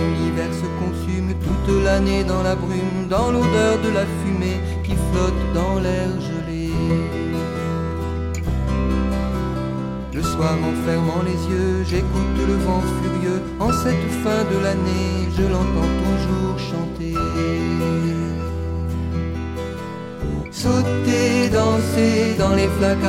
l'univers se consume toute l'année dans la brume, dans l'odeur de la fumée qui flotte dans l'air gelé. Le soir en fermant les yeux, j'écoute le vent furieux. En cette fin de l'année, je l'entends toujours chanter. Sauter, danser dans les flaques